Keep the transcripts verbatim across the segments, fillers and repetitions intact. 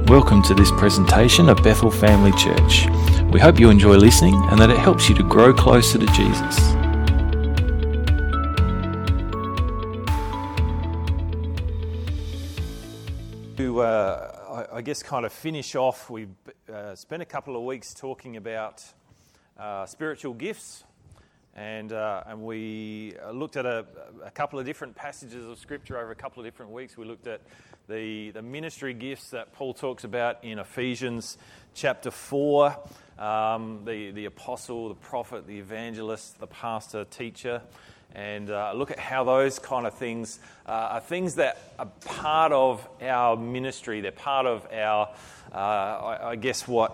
Welcome to this presentation of Bethel Family Church. We hope you enjoy listening and that it helps you to grow closer to Jesus. To, uh, I, I guess, kind of finish off, we uh, spent a couple of weeks talking about uh, spiritual gifts, and uh, and we looked at a, a couple of different passages of Scripture over a couple of different weeks. We looked at the, the ministry gifts that Paul talks about in Ephesians chapter four, um, the, the apostle, the prophet, the evangelist, the pastor, teacher, and uh, look at how those kind of things uh, are things that are part of our ministry. They're part of our, uh, I, I guess, what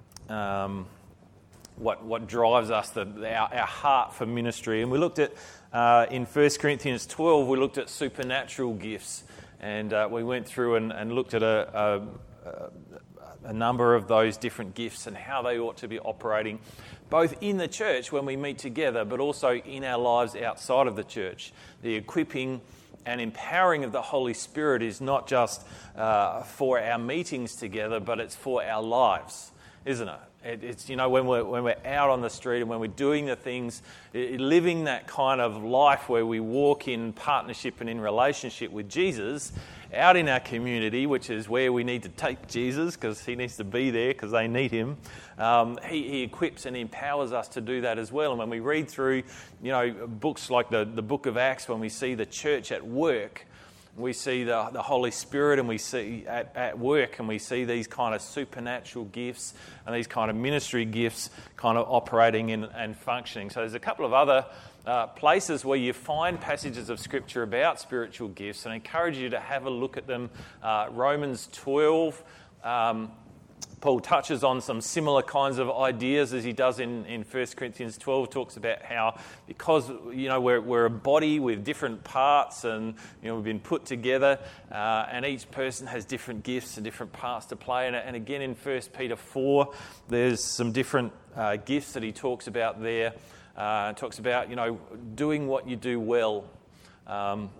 um, what what drives us, the, our, our heart for ministry. And we looked at, uh, in First Corinthians twelve, we looked at supernatural gifts. And uh, we went through and, and looked at a, a, a number of those different gifts and how they ought to be operating, both in the church when we meet together, but also in our lives outside of the church. The equipping and empowering of the Holy Spirit is not just uh, for our meetings together, but it's for our lives, isn't it? It, it's, you know, when we're, when we're out on the street and when we're doing the things, it, living that kind of life where we walk in partnership and in relationship with Jesus out in our community, which is where we need to take Jesus because he needs to be there because they need him. Um, he, he equips and empowers us to do that as well. And when we read through, you know, books like the, the book of Acts, when we see the church at work, we see the, the Holy Spirit and we see at, at work and we see these kind of supernatural gifts and these kind of ministry gifts kind of operating in, and functioning. So there's a couple of other uh, places where you find passages of Scripture about spiritual gifts, and I encourage you to have a look at them. Uh, Romans twelve, um, Paul touches on some similar kinds of ideas as he does in, in First Corinthians twelve, talks about how because, you know, we're, we're a body with different parts and, you know, we've been put together uh, and each person has different gifts and different parts to play. And, and again in First Peter four, there's some different uh, gifts that he talks about there. Uh, talks about, you know, doing what you do well. Um,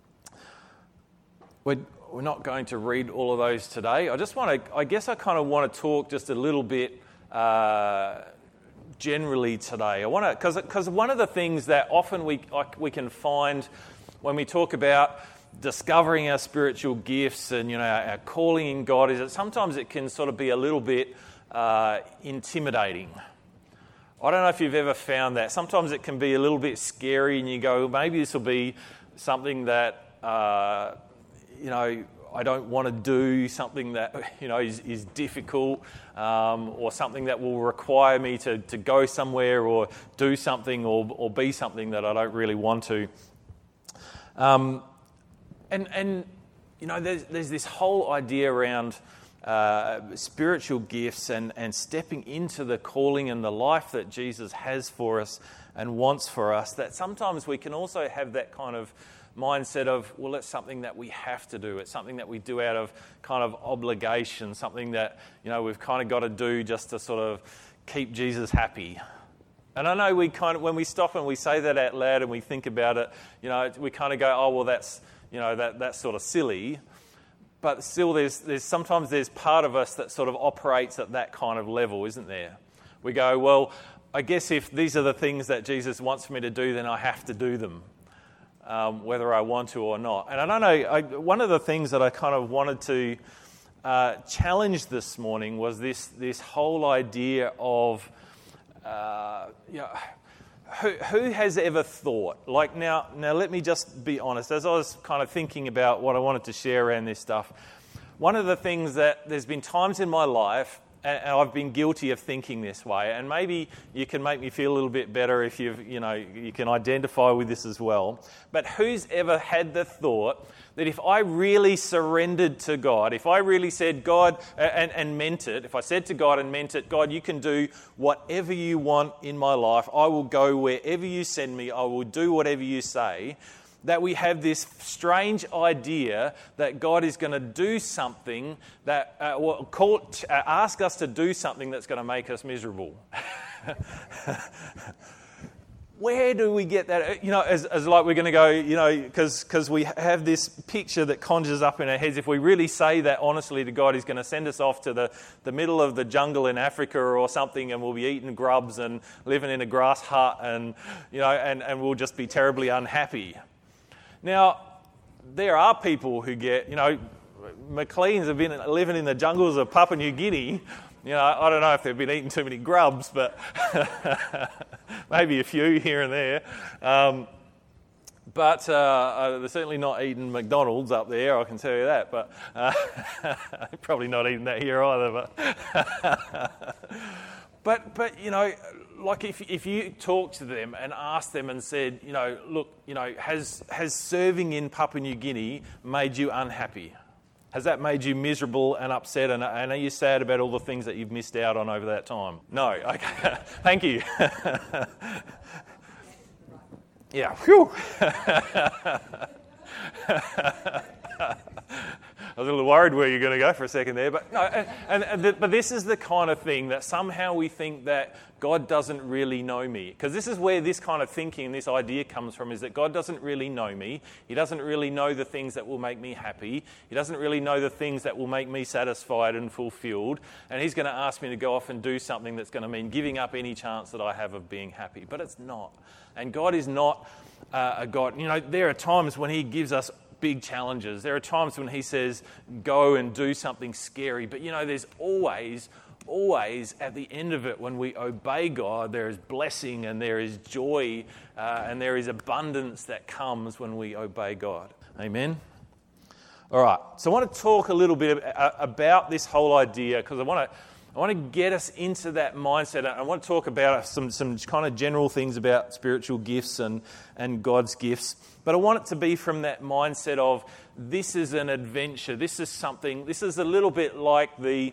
we're, We're not going to read all of those today. I just want to, I guess I kind of want to talk just a little bit uh, generally today. I want to, because because one of the things that often we we can find when we talk about discovering our spiritual gifts and, you know, our, our calling in God is that sometimes it can sort of be a little bit uh, intimidating. I don't know if you've ever found that. Sometimes it can be a little bit scary and you go, maybe this will be something that... Uh, you know, I don't want to do something that, you know, is, is difficult um, or something that will require me to, to go somewhere or do something or, or be something that I don't really want to. Um, and, and you know, there's, there's this whole idea around uh, spiritual gifts and, and stepping into the calling and the life that Jesus has for us and wants for us, that sometimes we can also have that kind of mindset of, well, it's something that we have to do. It's something that we do out of kind of obligation, something that, you know, we've kind of got to do just to sort of keep Jesus happy. And I know we kind of, when we stop and we say that out loud and we think about it, you know, we kind of go, oh, well, that's, you know, that that's sort of silly. But still, there's there's sometimes there's part of us that sort of operates at that kind of level, isn't there? We go, well, I guess if these are the things that Jesus wants me to do, then I have to do them. Um, whether I want to or not. And I don't know, I, one of the things that I kind of wanted to uh, challenge this morning was this this whole idea of, uh, you know, who, who has ever thought, like now, now let me just be honest, as I was kind of thinking about what I wanted to share around this stuff, one of the things that there's been times in my life, and I've been guilty of thinking this way, and maybe you can make me feel a little bit better if you've, you know, you can identify with this as well. But who's ever had the thought that if I really surrendered to God, if I really said, God, and, and meant it, if I said to God and meant it, God, you can do whatever you want in my life, I will go wherever you send me, I will do whatever you say, that we have this strange idea that God is going to do something that, uh, well, call, uh, ask us to do something that's going to make us miserable. where do we get that? You know, as, as like we're going to go, you know, because because we have this picture that conjures up in our heads. If we really say that honestly to God, He's going to send us off to the, the middle of the jungle in Africa or something, and we'll be eating grubs and living in a grass hut, and you know, and, and we'll just be terribly unhappy. Now, there are people who get, you know, McLeans have been living in the jungles of Papua New Guinea. You know, I don't know if they've been eating too many grubs, but maybe a few here and there. Um, but uh, they're certainly not eating McDonald's up there, I can tell you that. But uh, probably not eating that here either. But, but, but you know, like if if you talk to them and ask them and said, you know, look, you know, has has serving in Papua New Guinea made you unhappy? Has that made you miserable and upset, and, and are you sad about all the things that you've missed out on over that time? No. Okay. Thank you. Yeah. Phew. I was a little worried where you're going to go for a second there, but no. And, and, and the, but this is the kind of thing that somehow we think that God doesn't really know me, because this is where this kind of thinking, this idea comes from, is that God doesn't really know me. He doesn't really know the things that will make me happy. He doesn't really know the things that will make me satisfied and fulfilled. And He's going to ask me to go off and do something that's going to mean giving up any chance that I have of being happy. But it's not. And God is not uh, a God. You know, there are times when He gives us big challenges. There are times when He says, go and do something scary. But, you know, there's always, always at the end of it, when we obey God, there is blessing and there is joy uh, and there is abundance that comes when we obey God. Amen? All right. So I want to talk a little bit about this whole idea, because I want to I want to get us into that mindset. I want to talk about some, some kind of general things about spiritual gifts and, and God's gifts. But I want it to be from that mindset of this is an adventure. This is something, this is a little bit like the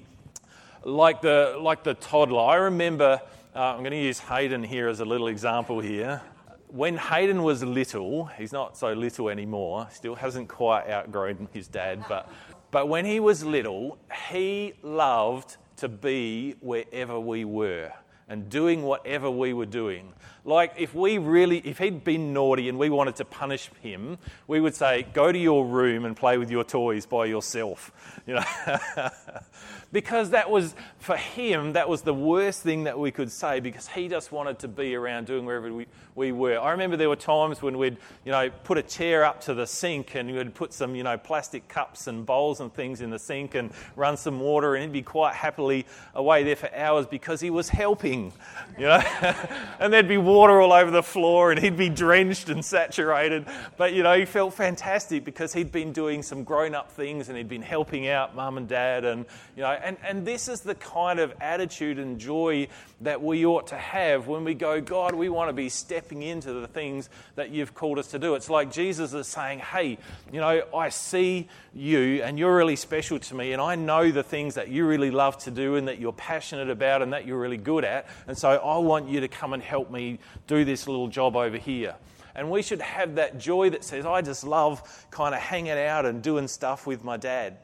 like the like the toddler. I remember, uh, I'm going to use Hayden here as a little example here. When Hayden was little, he's not so little anymore, still hasn't quite outgrown his dad, but but when he was little, he loved to be wherever we were and doing whatever we were doing. Like if we really, if he'd been naughty and we wanted to punish him, we would say, go to your room and play with your toys by yourself. You know, because that was, for him, that was the worst thing that we could say, because he just wanted to be around doing wherever we, we were. I remember there were times when we'd, you know, put a chair up to the sink and we'd put some, you know, plastic cups and bowls and things in the sink and run some water, and he'd be quite happily away there for hours because he was helping, you know. And there'd be water all over the floor and he'd be drenched and saturated. But, you know, he felt fantastic because he'd been doing some grown-up things and he'd been helping out mum and dad. And, you know, and, and this is the kind of attitude and joy that we ought to have when we go, God, we want to be stepping into the things that you've called us to do. It's like Jesus is saying, hey, you know, I see you and you're really special to me, and I know the things that you really love to do and that you're passionate about and that you're really good at, and so I want you to come and help me do this little job over here. And we should have that joy that says, I just love kind of hanging out and doing stuff with my dad.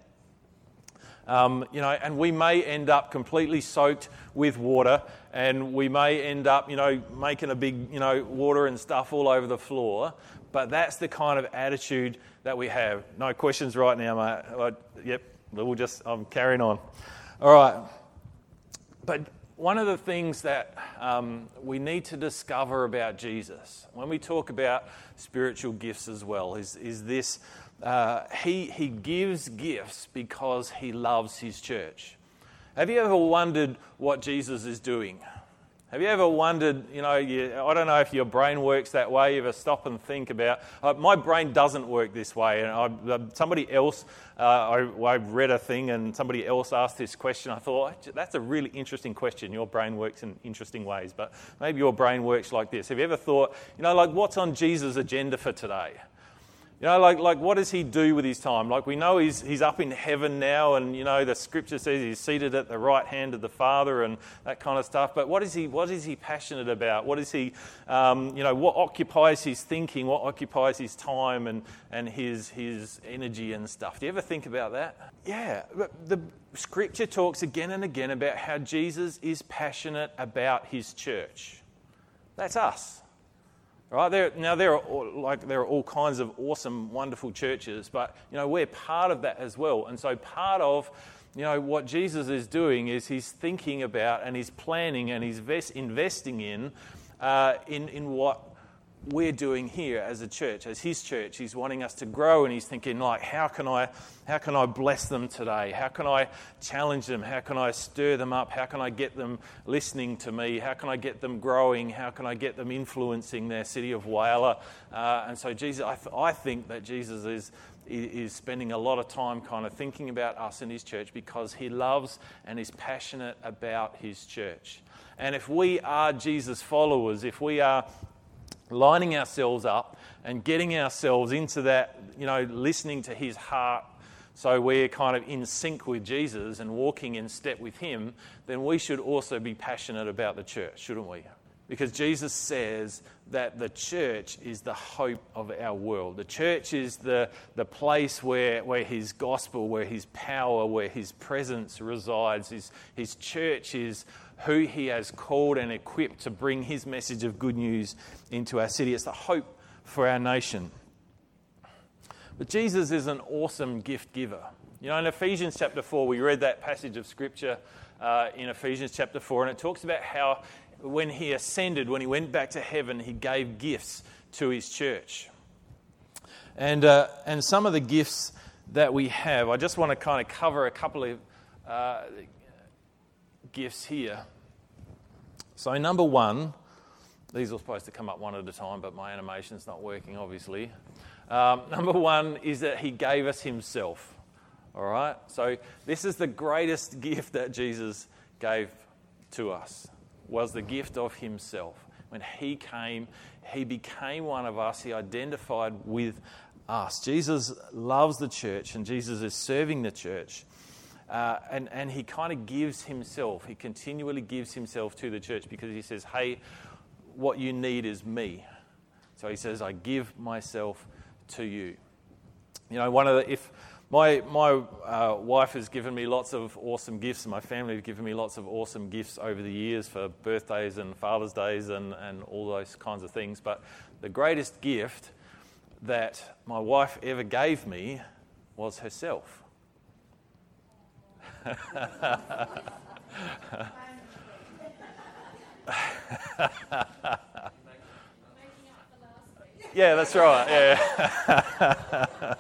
Um, you know, and we may end up completely soaked with water, and we may end up, you know, making a big, you know, water and stuff all over the floor. But that's the kind of attitude that we have. No questions right now, mate. I, yep, we'll just, I'm carrying on. All right. But one of the things that um, we need to discover about Jesus, when we talk about spiritual gifts as well, is, is this. Uh, he, he gives gifts because he loves his church. Have you ever wondered what Jesus is doing? Have you ever wondered, you know, you, I don't know if your brain works that way, you ever stop and think about, uh, my brain doesn't work this way. And I, uh, somebody else, uh, I, I read a thing and somebody else asked this question. I thought, that's a really interesting question. Your brain works in interesting ways, but maybe your brain works like this. Have you ever thought, you know, like what's on Jesus' agenda for today? You know, like, like what does he do with his time? Like we know he's he's up in heaven now, and, you know, the scripture says he's seated at the right hand of the Father and that kind of stuff. But what is he what is he passionate about? What is he, um, you know, what occupies his thinking? What occupies his time and, and his, his energy and stuff? Do you ever think about that? Yeah, the scripture talks again and again about how Jesus is passionate about his church. That's us. Right there, now there are all, like there are all kinds of awesome, wonderful churches, but you know we're part of that as well. And so part of you know what Jesus is doing is he's thinking about and he's planning and he's vest, investing in, uh, in in what we're doing here as a church, as his church. He's wanting us to grow, and he's thinking like, how can I, how can I bless them today? How can I challenge them? How can I stir them up? How can I get them listening to me? How can I get them growing? How can I get them influencing their city of Whyalla? Uh, and so Jesus, I, th- I think that Jesus is is spending a lot of time kind of thinking about us and his church because he loves and is passionate about his church. And if we are Jesus followers, if we are lining ourselves up and getting ourselves into that, you know, listening to his heart, so we're kind of in sync with Jesus and walking in step with him, then we should also be passionate about the church, shouldn't we? Because Jesus says that the church is the hope of our world. The church is the, the place where, where his gospel, where his power, where his presence resides. His, his church is who he has called and equipped to bring his message of good news into our city. It's the hope for our nation. But Jesus is an awesome gift giver. You know, in Ephesians chapter four, we read that passage of scripture uh, in Ephesians chapter four, and it talks about how when he ascended, when he went back to heaven, he gave gifts to his church. And uh, and some of the gifts that we have, I just want to kind of cover a couple of uh, gifts here. So number one, these are supposed to come up one at a time, but my animation's not working, obviously. Um, number one is that he gave us himself. All right? So this is the greatest gift that Jesus gave to us, was the gift of himself. When he came, he became one of us. He identified with us. Jesus loves the church, and Jesus is serving the church. Uh, and, and he kind of gives himself. He continually gives himself to the church because he says, hey, what you need is me. So he says, I give myself to you. You know, one of the, if my my uh, wife has given me lots of awesome gifts, and my family have given me lots of awesome gifts over the years for birthdays and Father's Days and, and all those kinds of things. But the greatest gift that my wife ever gave me was herself. Yeah, that's right. Yeah.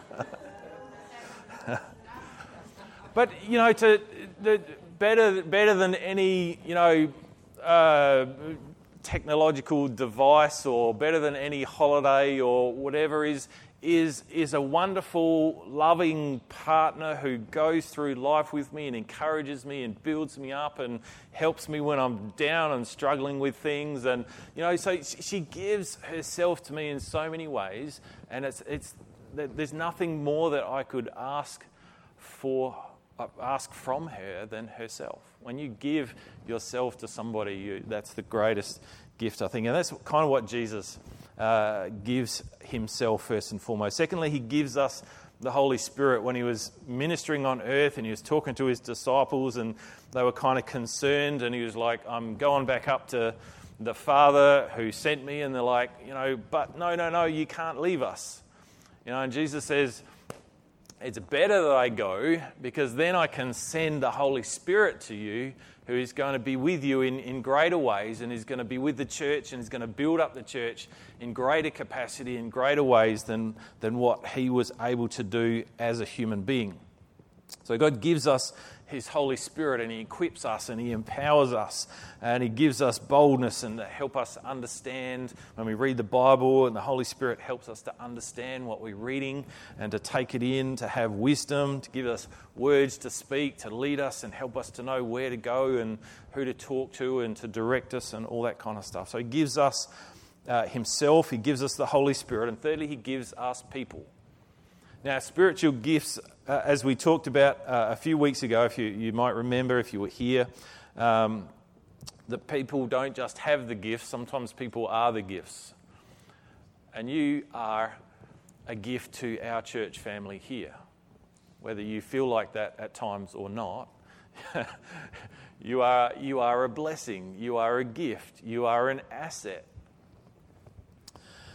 But you know, to the better better than any you know uh, technological device, or better than any holiday or whatever is. is is a wonderful, loving partner who goes through life with me and encourages me and builds me up and helps me when I'm down and struggling with things. And, you know, so she gives herself to me in so many ways, and it's it's there's nothing more that I could ask for, ask from her than herself. When you give yourself to somebody, you, that's the greatest gift, I think. And that's kind of what Jesus Uh, gives himself first and foremost. Secondly, he gives us the Holy Spirit. When he was ministering on earth and he was talking to his disciples, and they were kind of concerned, and he was like, I'm going back up to the Father who sent me, and they're like, you know, but no, no, no, you can't leave us. You know, and Jesus says, it's better that I go, because then I can send the Holy Spirit to you, who is going to be with you in, in greater ways, and is going to be with the church, and is going to build up the church in greater capacity, in greater ways than, than what he was able to do as a human being. So God gives us his Holy Spirit, and he equips us and he empowers us, and he gives us boldness and to help us understand when we read the Bible, and the Holy Spirit helps us to understand what we're reading and to take it in, to have wisdom, to give us words to speak, to lead us and help us to know where to go and who to talk to and to direct us and all that kind of stuff. So he gives us uh, himself, he gives us the Holy Spirit, and thirdly, he gives us people. Now, spiritual gifts, uh, as we talked about uh, a few weeks ago, if you, you might remember, if you were here, um, that people don't just have the gifts, sometimes people are the gifts. And you are a gift to our church family here. Whether you feel like that at times or not, you are, you are a blessing, you are a gift, you are an asset.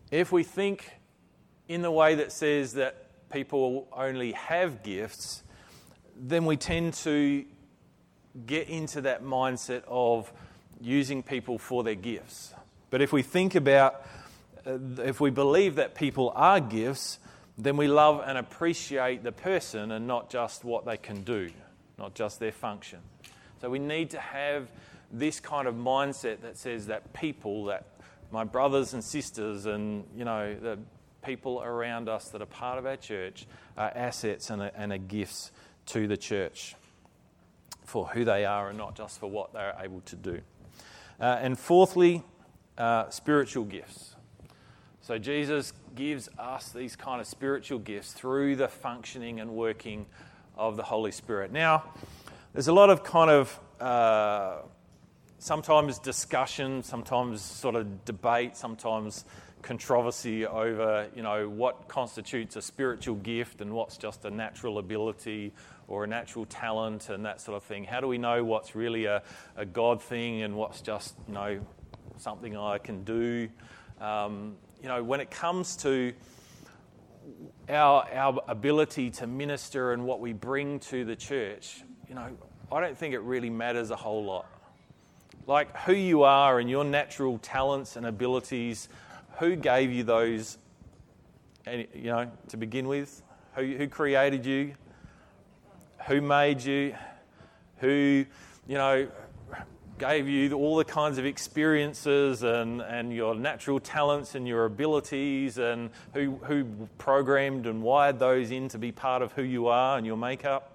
if we think in the way that says that people only have gifts, then we tend to get into that mindset of using people for their gifts. But if we think about, uh, if we believe that people are gifts, then we love and appreciate the person and not just what they can do, not just their function. So we need to have this kind of mindset that says that people, that my brothers and sisters and, you know, the people around us that are part of our church are assets and are, and are gifts to the church for who they are and not just for what they're able to do. Uh, and fourthly, uh, spiritual gifts. So Jesus gives us these kind of spiritual gifts through the functioning and working of the Holy Spirit. Now, there's a lot of kind of uh, sometimes discussion, sometimes sort of debate, sometimes controversy over, you know, what constitutes a spiritual gift and what's just a natural ability or a natural talent and that sort of thing. How do we know what's really a, a God thing and what's just, you know, something I can do? Um, you know, when it comes to our our ability to minister and what we bring to the church, you know, I don't think it really matters a whole lot. Like who you are and your natural talents and abilities, who gave you those, you know, to begin with? Who, who created you? Who made you? Who, you know, gave you all the kinds of experiences and, and your natural talents and your abilities, and who, who programmed and wired those in to be part of who you are and your makeup?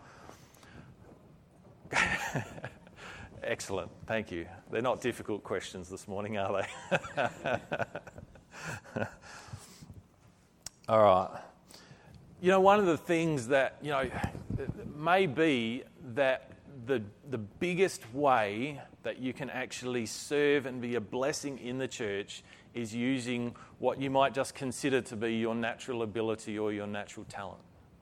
Excellent, thank you. They're not difficult questions this morning, are they? All right. You know, one of the things that, you know, may be that the the biggest way that you can actually serve and be a blessing in the church is using what you might just consider to be your natural ability or your natural talent.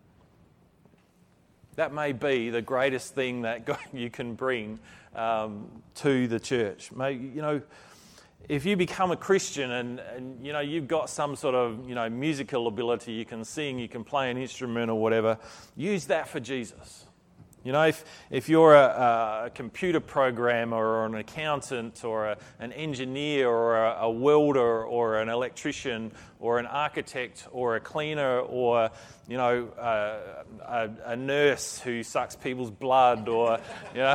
That may be the greatest thing that God, you can bring um, to the church. May, you know, if you become a Christian and, and, you know, you've got some sort of, you know, musical ability, you can sing, you can play an instrument or whatever, use that for Jesus. You know, if, if you're a, a computer programmer or an accountant or a, an engineer or a, a welder or an electrician or an architect or a cleaner or, you know, a, a, a nurse who sucks people's blood or, you know,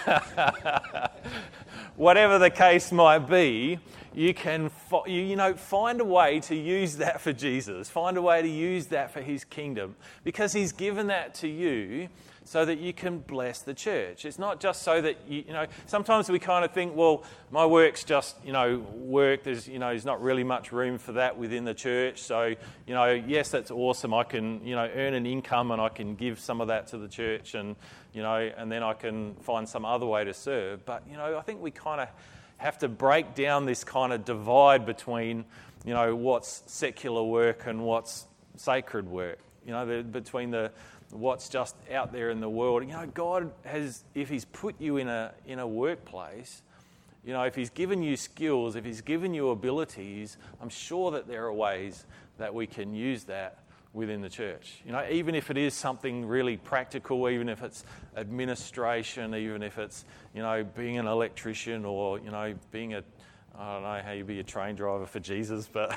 whatever the case might be, you can, you, you know, find a way to use that for Jesus. Find a way to use that for his kingdom, because he's given that to you so that you can bless the church. It's not just so that, you, you know, sometimes we kind of think, well, my work's just, you know, work. There's, you know, there's not really much room for that within the church. So, you know, yes, that's awesome. I can, you know, earn an income and I can give some of that to the church and, you know, and then I can find some other way to serve. But, you know, I think we kind of have to break down this kind of divide between, you know, what's secular work and what's sacred work. You know, the, between the what's just out there in the world. You know, God has, if he's put you in a in a workplace, you know, if he's given you skills, if he's given you abilities, I'm sure that there are ways that we can use that within the church. You know, even if it is something really practical, even if it's administration, even if it's, you know, being an electrician or, you know, being a, I don't know how you be a train driver for Jesus, but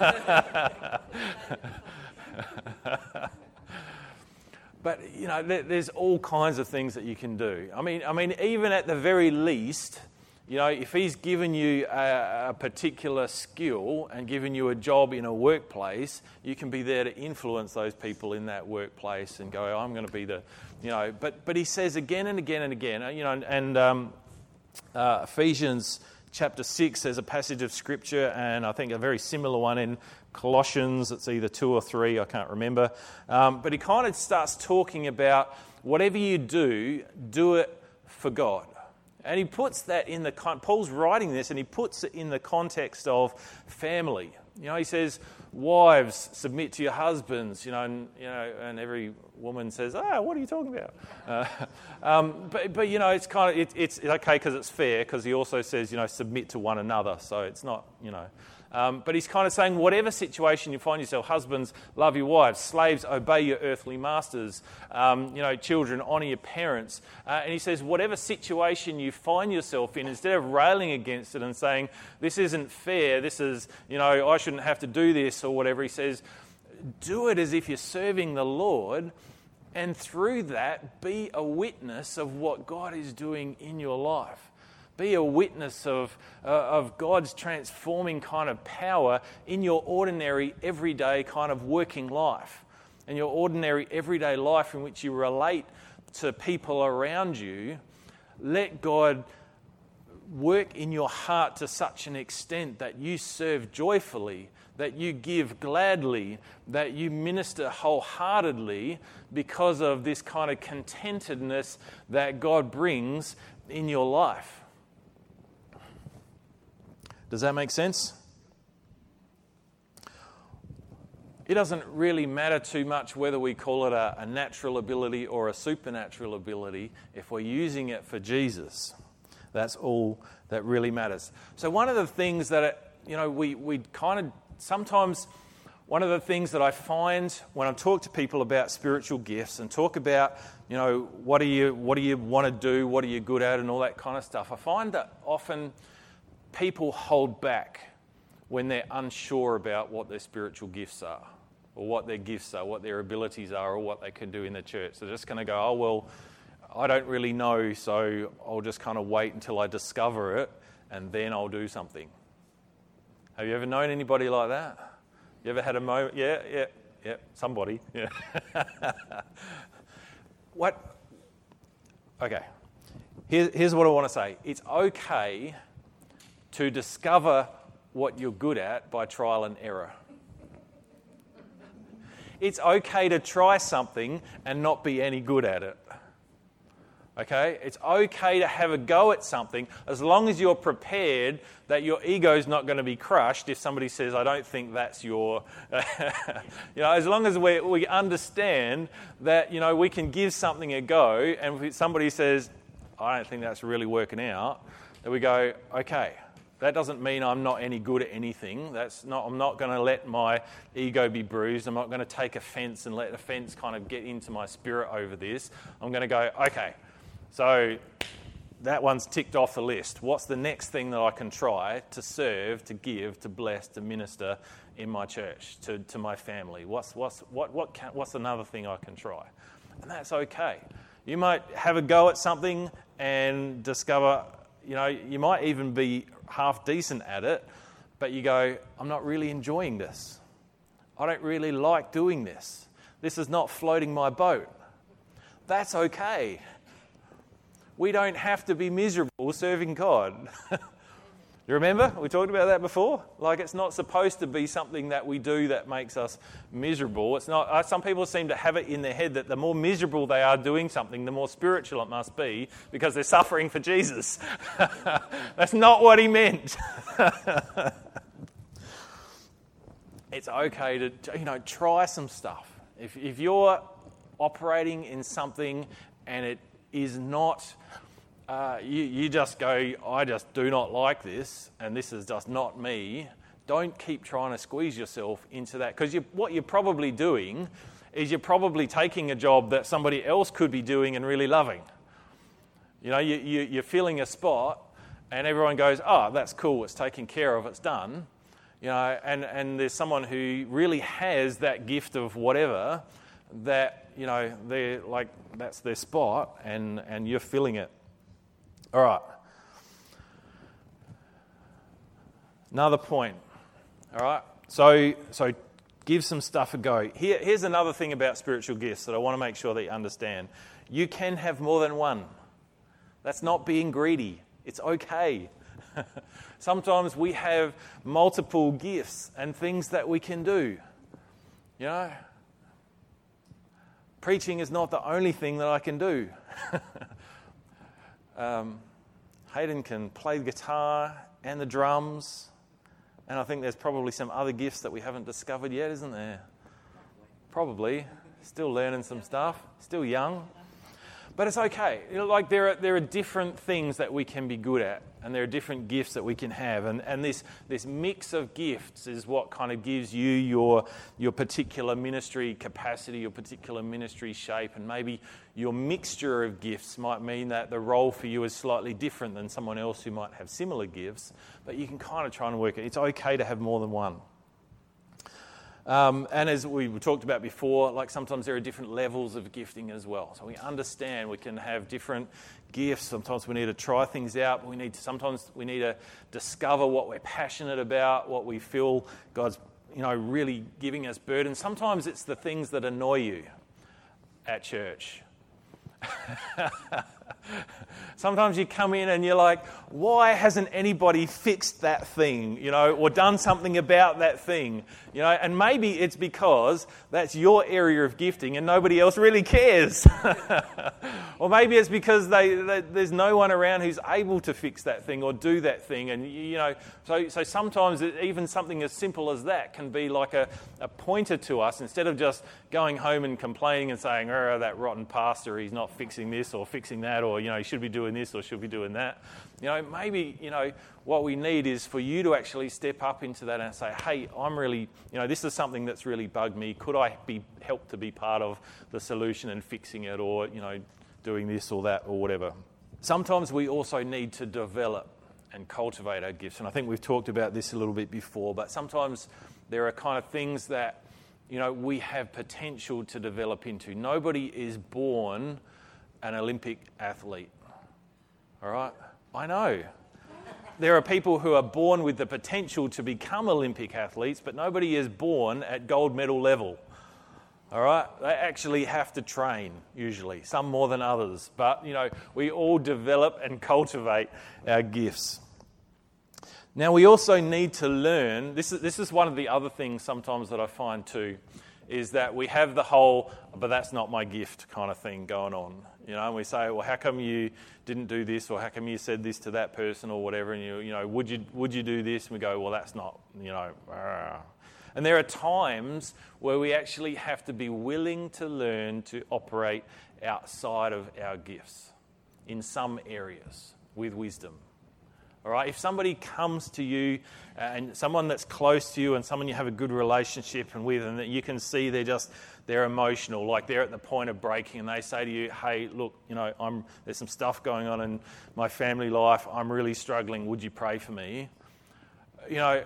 But, you know, there's all kinds of things that you can do. I mean, I mean, even at the very least, you know, if he's given you a, a particular skill and given you a job in a workplace, you can be there to influence those people in that workplace and go, I'm going to be the, you know. But but he says again and again and again, you know, and um, uh, Ephesians chapter six, there's a passage of scripture, and I think a very similar one in Colossians. It's either two or three, I can't remember. Um, but he kind of starts talking about whatever you do, do it for God. And he puts that in the, Paul's writing this, and he puts it in the context of family. You know, he says, wives, submit to your husbands, you know, and, you know, and every woman says, ah, what are you talking about? Uh, um, but, but, you know, it's kind of, it, it's okay because it's fair, because he also says, you know, submit to one another. So it's not, you know, Um, but he's kind of saying whatever situation you find yourself, husbands, love your wives, slaves, obey your earthly masters, um, you know, children, honour your parents. Uh, and he says whatever situation you find yourself in, instead of railing against it and saying, this isn't fair, this is, you know, I shouldn't have to do this or whatever, he says, do it as if you're serving the Lord, and through that, be a witness of what God is doing in your life. Be a witness of, uh, of God's transforming kind of power in your ordinary, everyday kind of working life. In your ordinary, everyday life in which you relate to people around you, let God work in your heart to such an extent that you serve joyfully, that you give gladly, that you minister wholeheartedly because of this kind of contentedness that God brings in your life. Does that make sense? It doesn't really matter too much whether we call it a, a natural ability or a supernatural ability if we're using it for Jesus. That's all that really matters. So one of the things that, it, you know, we, we kind of sometimes, one of the things that I find when I talk to people about spiritual gifts and talk about, you know, what do you, what do you want to do, what are you good at and all that kind of stuff, I find that often people hold back when they're unsure about what their spiritual gifts are or what their gifts are, what their abilities are or what they can do in the church. They're just going to go, oh, well, I don't really know, so I'll just kind of wait until I discover it and then I'll do something. Have you ever known anybody like that? You ever had a moment? Yeah, yeah, yeah, somebody. Yeah. What? Okay. Here, here's what I want to say. It's okay to discover what you're good at by trial and error. It's okay to try something and not be any good at it. Okay? It's okay to have a go at something as long as you're prepared that your ego's not going to be crushed if somebody says, I don't think that's your... you know, as long as we, we understand that, you know, we can give something a go, and if somebody says, I don't think that's really working out, then we go, okay, that doesn't mean I'm not any good at anything. That's not. I'm not going to let my ego be bruised. I'm not going to take offence and let offence kind of get into my spirit over this. I'm going to go, okay, so that one's ticked off the list. What's the next thing that I can try to serve, to give, to bless, to minister in my church, to, to my family? What's what's what what can, what's another thing I can try? And that's okay. You might have a go at something and discover, you know, you might even be half decent at it, but you go, I'm not really enjoying this. I don't really like doing this. This is not floating my boat. That's okay. We don't have to be miserable serving God. You remember? We talked about that before. Like, it's not supposed to be something that we do that makes us miserable. It's not. Uh, some people seem to have it in their head that the more miserable they are doing something, the more spiritual it must be because they're suffering for Jesus. That's not what he meant. It's okay to, you know, try some stuff. If, if you're operating in something and it is not... Uh, you, you just go, I just do not like this, and this is just not me. Don't keep trying to squeeze yourself into that. Because you, what you're probably doing is you're probably taking a job that somebody else could be doing and really loving. You know, you, you, you're filling a spot, and everyone goes, oh, that's cool, it's taken care of, it's done. You know, and, and there's someone who really has that gift of whatever that, you know, they're like, that's their spot, and, and you're filling it. All right. Another point. All right. So, so give some stuff a go. Here, here's another thing about spiritual gifts that I want to make sure that you understand. You can have more than one. That's not being greedy. It's okay. Sometimes we have multiple gifts and things that we can do. You know, preaching is not the only thing that I can do. Um, Hayden can play the guitar and the drums, and I think there's probably some other gifts that we haven't discovered yet, isn't there? Probably. Still learning some stuff, still young. But it's okay. You know, like there are there are different things that we can be good at, and there are different gifts that we can have, and and this this mix of gifts is what kind of gives you your your particular ministry capacity, your particular ministry shape, and maybe your mixture of gifts might mean that the role for you is slightly different than someone else who might have similar gifts. But you can kind of try and work it. It's okay to have more than one. Um, and as we talked about before, like sometimes there are different levels of gifting as well. So we understand we can have different gifts. Sometimes we need to try things out. But we need to, sometimes we need to discover what we're passionate about, what we feel God's, you know, really giving us burden. Sometimes it's the things that annoy you at church. Sometimes you come in and you're like, why hasn't anybody fixed that thing, you know, or done something about that thing, you know? And maybe it's because that's your area of gifting and nobody else really cares. Or maybe it's because they, they, there's no one around who's able to fix that thing or do that thing. And, you know, so so sometimes it, even something as simple as that can be like a, a pointer to us, instead of just going home and complaining and saying, oh, that rotten pastor, he's not fixing this or fixing that, or, you know, he should be doing this or should be doing that. You know, maybe, you know, what we need is for you to actually step up into that and say, hey, I'm really, you know, this is something that's really bugged me. Could I be helped to be part of the solution and fixing it, or, you know, doing this or that or whatever. Sometimes we also need to develop and cultivate our gifts. And I think we've talked about this a little bit before, but sometimes there are kind of things that, you know, we have potential to develop into. Nobody is born an Olympic athlete. All right? I know. There are people who are born with the potential to become Olympic athletes, but nobody is born at gold medal level. All right? They actually have to train, usually, some more than others. But, you know, we all develop and cultivate our gifts. Now, we also need to learn, this is, this is one of the other things sometimes that I find too, is that we have the whole, but that's not my gift kind of thing going on. You know, and we say, well, how come you didn't do this, or how come you said this to that person or whatever, and you, you know, would you would you do this? And we go, well, that's not, you know, argh. And there are times where we actually have to be willing to learn to operate outside of our gifts in some areas with wisdom. All right, if somebody comes to you, uh, and someone that's close to you and someone you have a good relationship and with, and that you can see they're just, they're emotional, like they're at the point of breaking, and they say to you, hey, look, you know, I'm there's some stuff going on in my family life, I'm really struggling, would you pray for me? You know,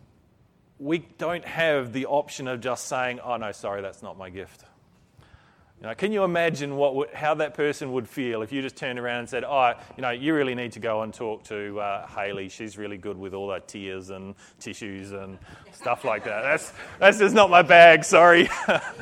we don't have the option of just saying, oh, no, sorry, that's not my gift. You know, can you imagine what would, how that person would feel if you just turned around and said, oh, you know, you really need to go and talk to uh, Hayley. She's really good with all her tears and tissues and stuff like that. That's that's just not my bag, sorry.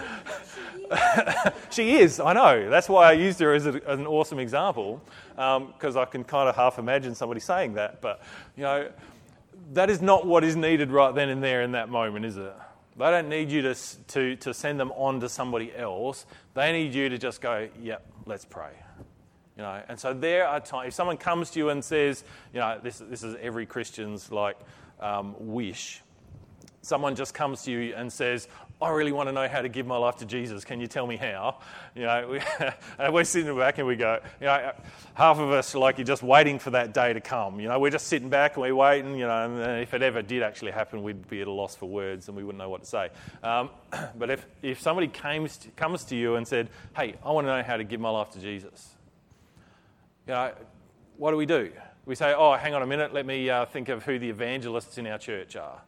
She is, I know. That's why I used her as, a, as an awesome example, because um, I can kind of half imagine somebody saying that. But, you know, that is not what is needed right then and there in that moment, is it? They don't need you to, to, to send them on to somebody else. They need you to just go, yep, let's pray. You know, and so there are times, if someone comes to you and says, you know, this, this is every Christian's like um, wish. Someone just comes to you and says, I really want to know how to give my life to Jesus. Can you tell me how? You know, we, and we're sitting back and we go, you know, half of us like you're just waiting for that day to come. You know, we're just sitting back and we're waiting. You know, and if it ever did actually happen, we'd be at a loss for words and we wouldn't know what to say. Um, but if if somebody came to, comes to you and said, hey, I want to know how to give my life to Jesus, you know, what do we do? We say, oh, hang on a minute, let me uh, think of who the evangelists in our church are.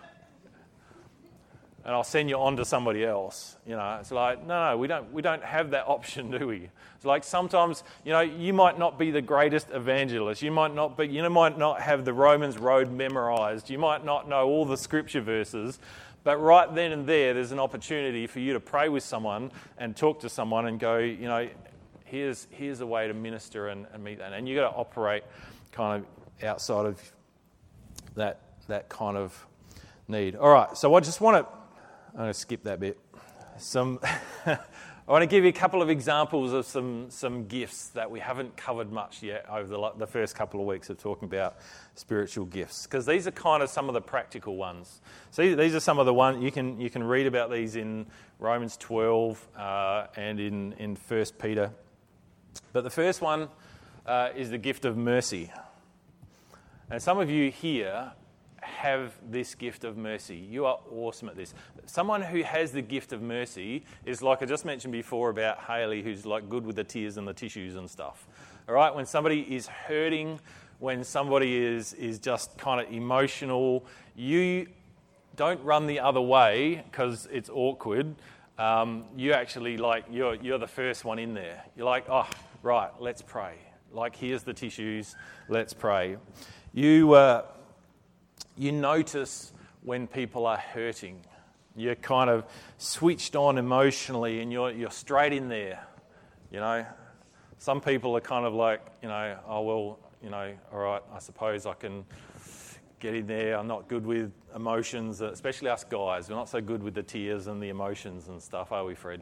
And I'll send you on to somebody else. You know, it's like, no, no, we don't we don't have that option, do we? It's like sometimes, you know, you might not be the greatest evangelist. You might not be, you might not have the Romans road memorized. You might not know all the scripture verses. But right then and there, there's an opportunity for you to pray with someone and talk to someone and go, you know, here's here's a way to minister and, and meet that. And you've got to operate kind of outside of that that kind of need. All right, so I just want to, I'm going to skip that bit. Some, I want to give you a couple of examples of some some gifts that we haven't covered much yet over the, the first couple of weeks of talking about spiritual gifts, because these are kind of some of the practical ones. So these are some of the ones you can you can read about these in Romans twelve uh, and in in First Peter. But the first one uh, is the gift of mercy. And some of you here have this gift of mercy. You are awesome at this. Someone who has the gift of mercy is like I just mentioned before about Hayley, who's like good with the tears and the tissues and stuff. All right, when somebody is hurting, when somebody is is just kind of emotional, you don't run the other way because it's awkward. Um, you actually like you're you're the first one in there. You're like, oh, right, let's pray. Like, here's the tissues, let's pray. You uh, you notice when people are hurting. You're kind of switched on emotionally, and you're you're straight in there. You know, some people are kind of like, you know, oh well, you know, all right, I suppose I can get in there. I'm not good with emotions, especially us guys. We're not so good with the tears and the emotions and stuff, are we, Fred?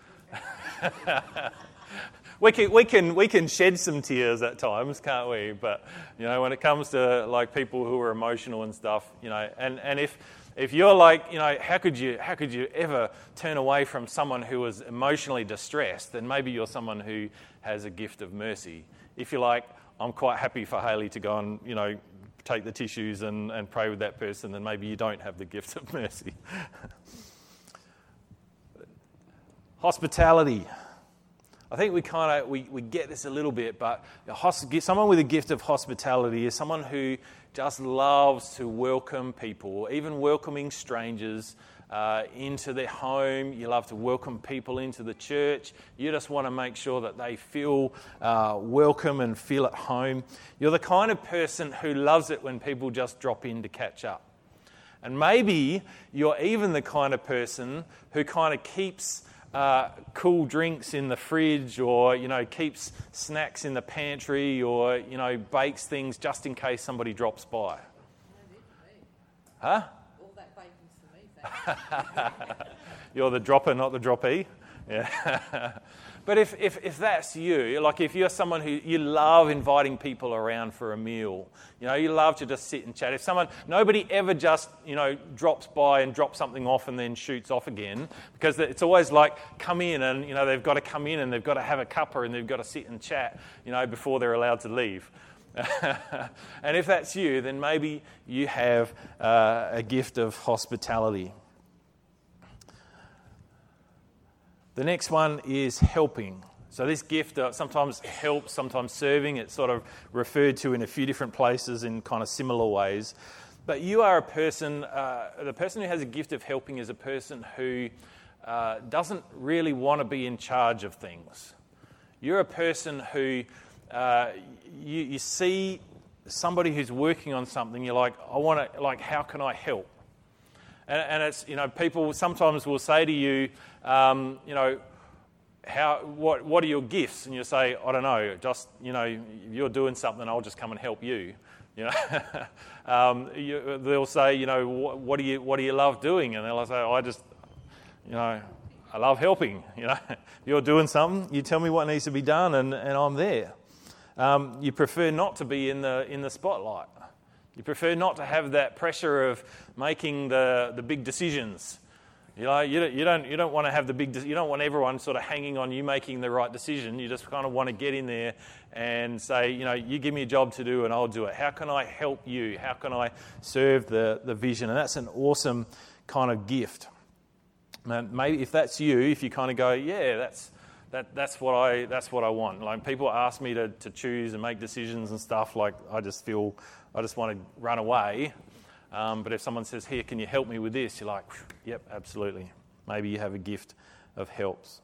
we can we can we can shed some tears at times, can't we? But you know, when it comes to like people who are emotional and stuff, you know, and, and if if you're like, you know, how could you how could you ever turn away from someone who was emotionally distressed? Then maybe you're someone who has a gift of mercy. If you're like, I'm quite happy for Hayley to go and, you know, take the tissues and, and pray with that person, then maybe you don't have the gift of mercy. Hospitality. I think we kind of, we, we get this a little bit, but someone with a gift of hospitality is someone who just loves to welcome people, even welcoming strangers uh, into their home. You love to welcome people into the church. You just want to make sure that they feel uh, welcome and feel at home. You're the kind of person who loves it when people just drop in to catch up. And maybe you're even the kind of person who kind of keeps uh, cool drinks in the fridge, or, you know, keeps snacks in the pantry, or, you know, bakes things just in case somebody drops by. Huh? All that bacon's for me. You're the dropper, not the droppee. Yeah. But if, if if that's you, like if you're someone who you love inviting people around for a meal, you know, you love to just sit and chat. If someone, nobody ever just, you know, drops by and drops something off and then shoots off again, because it's always like, come in and, you know, they've got to come in and they've got to have a cuppa and they've got to sit and chat, you know, before they're allowed to leave. And if that's you, then maybe you have uh, a gift of hospitality. The next one is helping. So this gift uh, sometimes helps, sometimes serving. It's sort of referred to in a few different places in kind of similar ways. But you are a person, uh, the person who has a gift of helping is a person who uh, doesn't really want to be in charge of things. You're a person who uh, you, you see somebody who's working on something, you're like, I want to, like, how can I help? And, and it's, you know, people sometimes will say to you, um, you know, how, what, what are your gifts? And you say, I don't know, just, you know, if you're doing something, I'll just come and help you. You know, um, you, they'll say, you know, what, what do you, what do you love doing? And they'll say, I just, you know, I love helping. You know, you're doing something, you tell me what needs to be done, and, and I'm there. Um, you prefer not to be in the in the spotlight. You prefer not to have that pressure of making the, the big decisions. You know, you don't, you don't you don't want to have the big. De- you don't want everyone sort of hanging on you making the right decision. You just kind of want to get in there and say, you know, you give me a job to do and I'll do it. How can I help you? How can I serve the, the vision? And that's an awesome kind of gift. And maybe if that's you, if you kind of go, yeah, that's that that's what I that's what I want. Like, people ask me to, to choose and make decisions and stuff, like, I just feel I just want to run away. Um, but if someone says, here, can you help me with this? You're like, yep, absolutely. Maybe you have a gift of helps.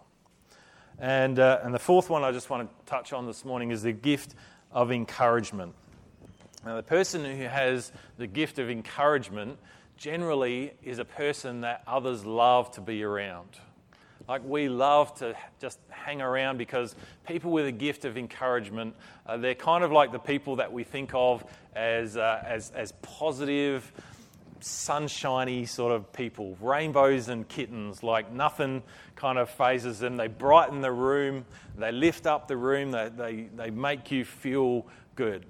And uh, and the fourth one I just want to touch on this morning is the gift of encouragement. Now, the person who has the gift of encouragement generally is a person that others love to be around. Like, we love to just hang around because people with a gift of encouragement, uh, they're kind of like the people that we think of as uh, as as positive, sunshiny sort of people, rainbows and kittens. Like, nothing kind of phases them. They brighten the room, they lift up the room, they they, they make you feel good.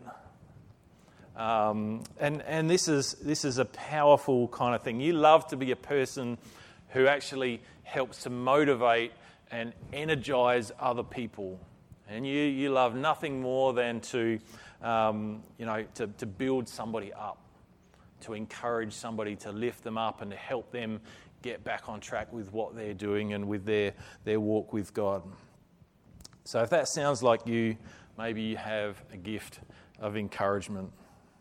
Um, and and this is this is a powerful kind of thing. You love to be a person who actually helps to motivate and energize other people. and you, you love nothing more than to, um, you know, to, to build somebody up, to encourage somebody, to lift them up and to help them get back on track with what they're doing and with their, their walk with God. So if that sounds like you, maybe you have a gift of encouragement.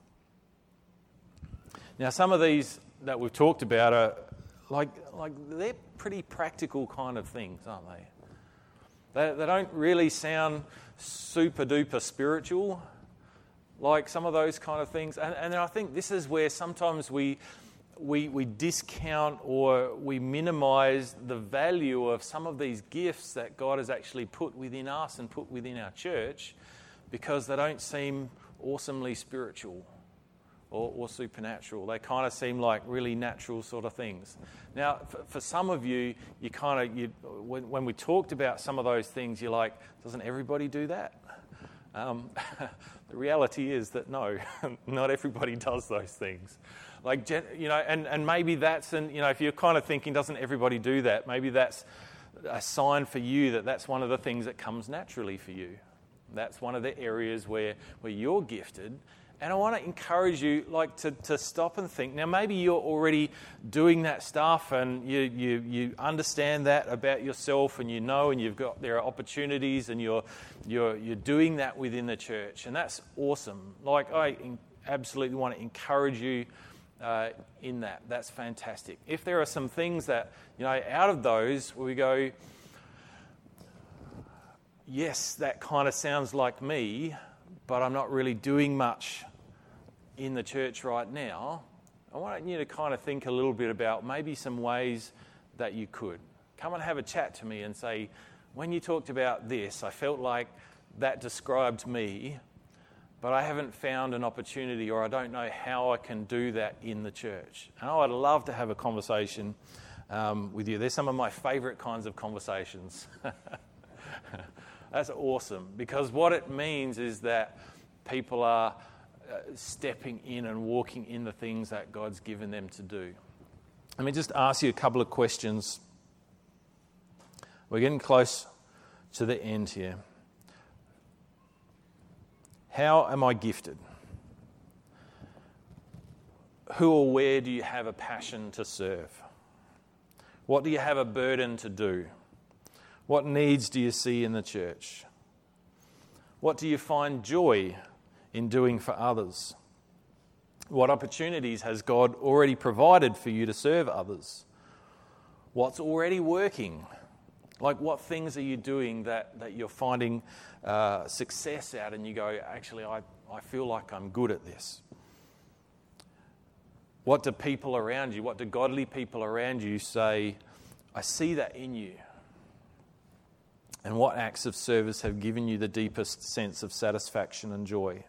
Now, some of these that we've talked about are like, like they're pretty practical kind of things, aren't they? They, they don't really sound super duper spiritual, like some of those kind of things. And, and I think this is where sometimes we, we, we discount or we minimise the value of some of these gifts that God has actually put within us and put within our church, because they don't seem awesomely spiritual or, or supernatural. They kind of seem like really natural sort of things. Now, for, for some of you, you kind of, you, when, when we talked about some of those things, you're like, doesn't everybody do that? Um, the reality is that no, not everybody does those things. Like, you know, and, and maybe that's, and you know, if you're kind of thinking, doesn't everybody do that? Maybe that's a sign for you that that's one of the things that comes naturally for you. That's one of the areas where, where you're gifted. And I want to encourage you, like, to, to stop and think. Now, maybe you're already doing that stuff and you, you, you understand that about yourself, and you know, and you've got, there are opportunities, and you're, you're, you're doing that within the church. And that's awesome. Like, I absolutely want to encourage you uh, in that. That's fantastic. If there are some things that, you know, out of those where we go, yes, that kind of sounds like me, but I'm not really doing much in the church right now, I want you to kind of think a little bit about maybe some ways that you could. Come and have a chat to me and say, when you talked about this, I felt like that described me, but I haven't found an opportunity, or I don't know how I can do that in the church. And I'd love to have a conversation um, with you. They're some of my favourite kinds of conversations. That's awesome, because what it means is that people are uh, stepping in and walking in the things that God's given them to do. Let me just ask you a couple of questions. We're getting close to the end here. How am I gifted? Who or where do you have a passion to serve? What do you have a burden to do? What needs do you see in the church? What do you find joy in doing for others? What opportunities has God already provided for you to serve others? What's already working? Like, what things are you doing that, that you're finding uh, success at, and you go, actually, I, I feel like I'm good at this? What do people around you, what do godly people around you say, I see that in you? And what acts of service have given you the deepest sense of satisfaction and joy?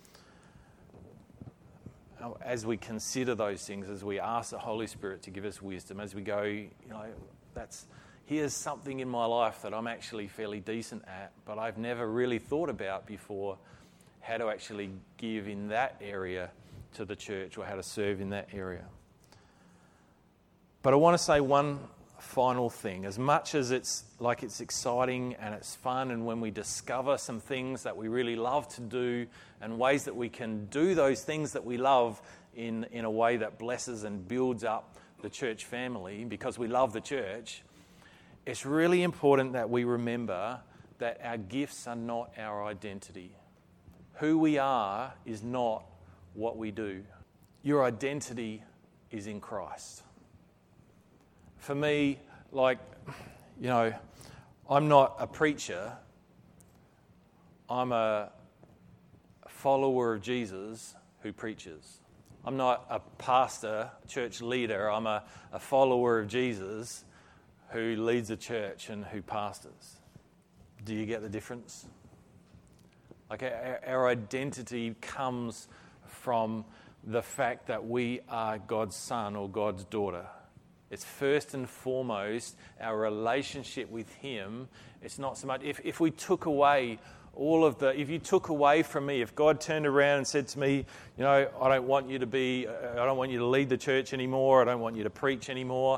As we consider those things, as we ask the Holy Spirit to give us wisdom, as we go, you know, that's here's something in my life that I'm actually fairly decent at, but I've never really thought about before how to actually give in that area to the church, or how to serve in that area. But I want to say one final thing. As much as it's like it's exciting and it's fun, and when we discover some things that we really love to do and ways that we can do those things that we love in, in a way that blesses and builds up the church family because we love the church, it's really important that we remember that our gifts are not our identity. Who we are is not what we do. Your identity is in Christ. For me, like, you know, I'm not a preacher. I'm a follower of Jesus who preaches. I'm not a pastor, church leader. I'm a, a follower of Jesus who leads a church and who pastors. Do you get the difference? Like, our, our identity comes from the fact that we are God's son or God's daughter. It's first and foremost our relationship with Him. It's not so much, if, if we took away all of the, if you took away from me, if God turned around and said to me, you know, I don't want you to be, I don't want you to lead the church anymore, I don't want you to preach anymore,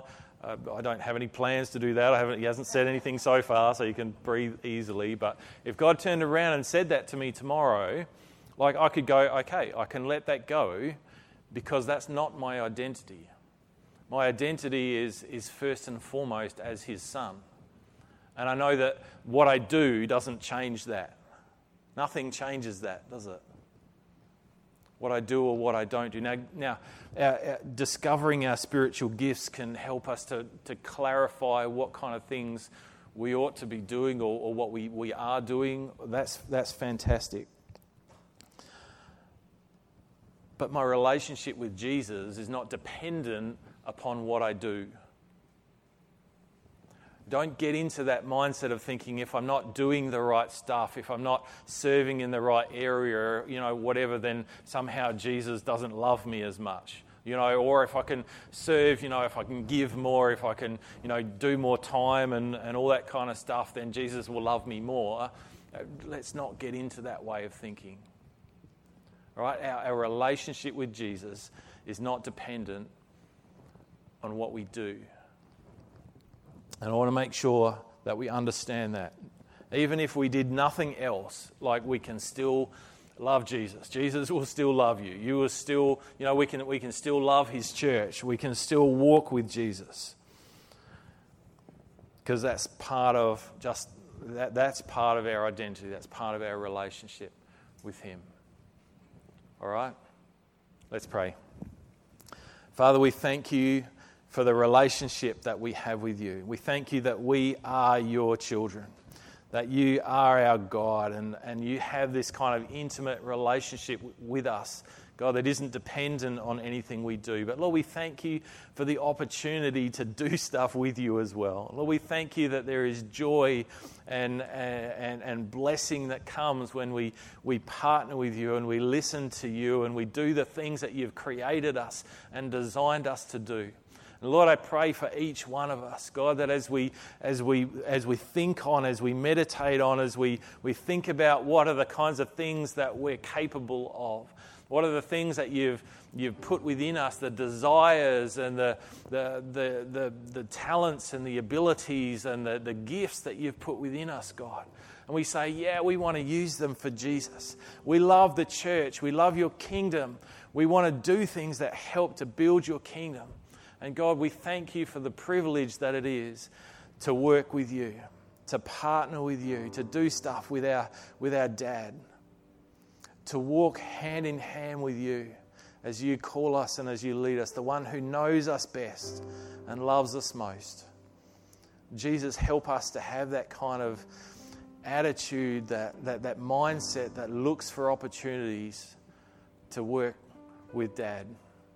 Uh, I don't have any plans to do that. I haven't. He hasn't said anything so far, so you can breathe easily. But if God turned around and said that to me tomorrow, like I could go, okay, I can let that go because that's not my identity. My identity is, is first and foremost as his son. And I know that what I do doesn't change that. Nothing changes that, does it? What I do or what I don't do. Now, now our, our discovering our spiritual gifts can help us to, to clarify what kind of things we ought to be doing or, or what we, we are doing. That's, that's fantastic. But my relationship with Jesus is not dependent upon what I do. Don't get into that mindset of thinking if I'm not doing the right stuff, if I'm not serving in the right area, you know, whatever, then somehow Jesus doesn't love me as much. You know, or if I can serve, you know, if I can give more, if I can, you know, do more time and, and all that kind of stuff, then Jesus will love me more. Let's not get into that way of thinking. All right? Our, our relationship with Jesus is not dependent on what we do. And I want to make sure that we understand that. Even if we did nothing else, like we can still love Jesus. Jesus will still love you. You will still, you know, we can we can still love his church. We can still walk with Jesus. Because that's part of just that that's part of our identity. That's part of our relationship with him. All right? Let's pray. Father, we thank you for the relationship that we have with you. We thank you that we are your children, that you are our God, and, and you have this kind of intimate relationship with us, God, that isn't dependent on anything we do. But Lord, we thank you for the opportunity to do stuff with you as well. Lord, we thank you that there is joy and and, and blessing that comes when we, we partner with you and we listen to you and we do the things that you've created us and designed us to do. And Lord, I pray for each one of us, God, that as we as we as we think on, as we meditate on, as we, we think about what are the kinds of things that we're capable of, what are the things that you've you've put within us, the desires and the the the the, the talents and the abilities and the, the gifts that you've put within us, God. And we say, yeah, we want to use them for Jesus. We love the church. We love your kingdom. We want to do things that help to build your kingdom. And God, we thank you for the privilege that it is to work with you, to partner with you, to do stuff with our, with our dad, to walk hand in hand with you as you call us and as you lead us, the one who knows us best and loves us most. Jesus, help us to have that kind of attitude, that, that, that mindset that looks for opportunities to work with Dad.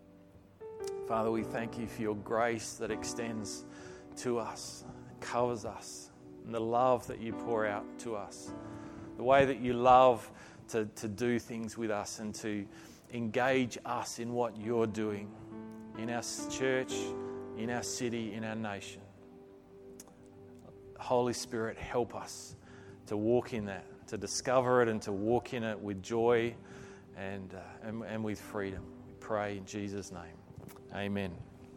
Father, we thank you for your grace that extends to us, covers us, and the love that you pour out to us, the way that you love to, to do things with us and to engage us in what you're doing in our church, in our city, in our nation. Holy Spirit, help us to walk in that, to discover it and to walk in it with joy and, uh, and, and with freedom. We pray in Jesus' name. Amen.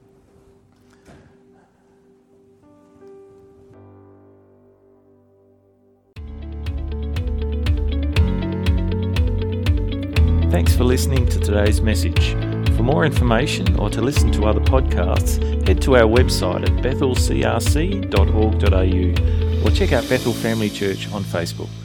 Thanks for listening to today's message. For more information or to listen to other podcasts, head to our website at bethel c r c dot org dot a u or check out Bethel Family Church on Facebook.